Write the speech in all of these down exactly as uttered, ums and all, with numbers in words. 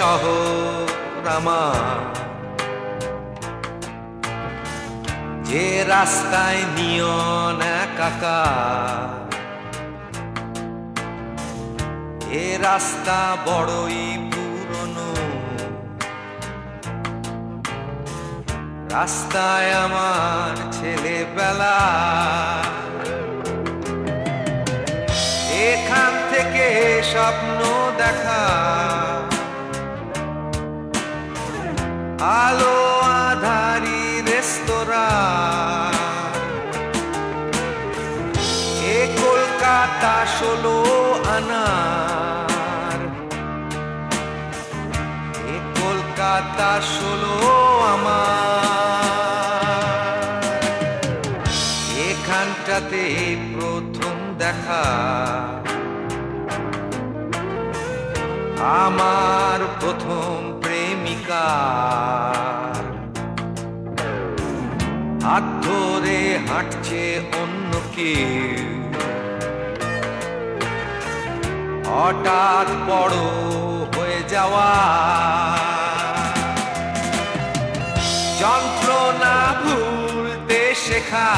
শহর আমার, যে রাস্তায় নিয়ন একাকার, এ রাস্তা বড়ই পুরনো। রাস্তায় আমার ছেলেবেলা, এখান থেকে স্বপ্ন দেখা, আলো আধারি রেস্তোরাঁ, এ কলকাতা ষোলো আনার, এ কলকাতা ষোলো আমার। এখানটাতে প্রথম দেখা আমার প্রথম প্রেমিকা, হাত ধরে হাঁটছে অন্য কেউ, হঠাৎ বড় হয়ে যাওয়া, যন্ত্রণা ভুলতে শেখা,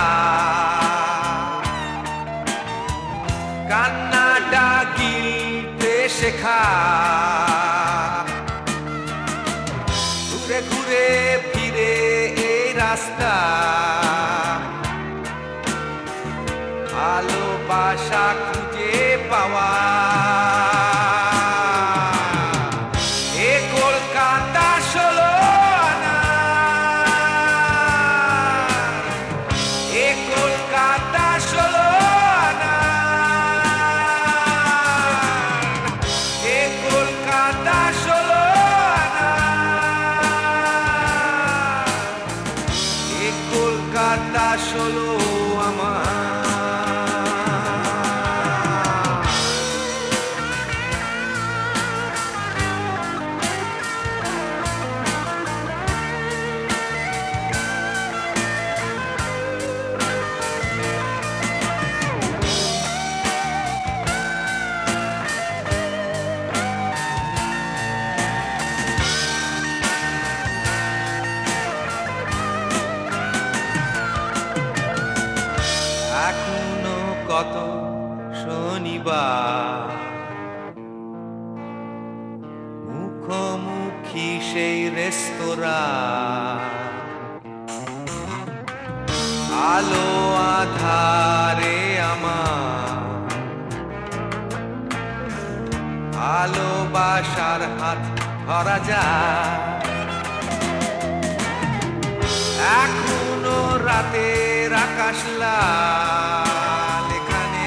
কান্নাটা গিলতে শেখা, ঘুরে ঘুরে ফিরে এই রাস্তা, ভালোবাসা খুঁজে পাওয়া। এ কলকাতা ষোলো আনা, এ কলকাতা ষোলো আনা, এ কলকাতা ষোলো আনা, এ কলকাতা ষোলো আমার। এখনো কত শনিবার মুখোমুখি সেই রেস্তোরাঁ, আলো আধারে আমার ভালোবাসার হাত ধরা যায়। এখনো রাতের আকাশ লাল, এখানে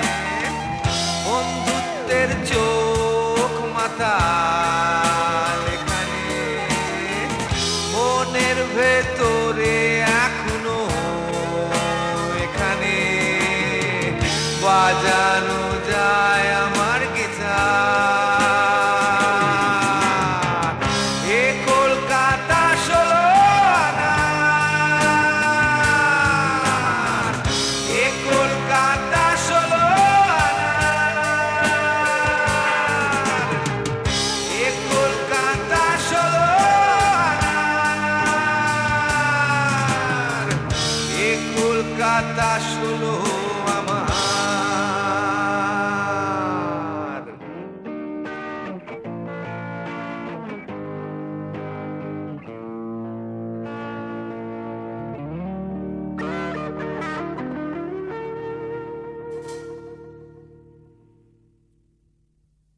বন্ধুত্বের চোখ মাতাল, এখানে মনের ভেতরে এখনো এখানে বাজানো যায় আমার গিটার। এ কলকাতা ষোলো আনা, এ কলকাতা ষোলো আনা, এ কলকাতা ষোলো আনা, এ কলকাতা ষোলো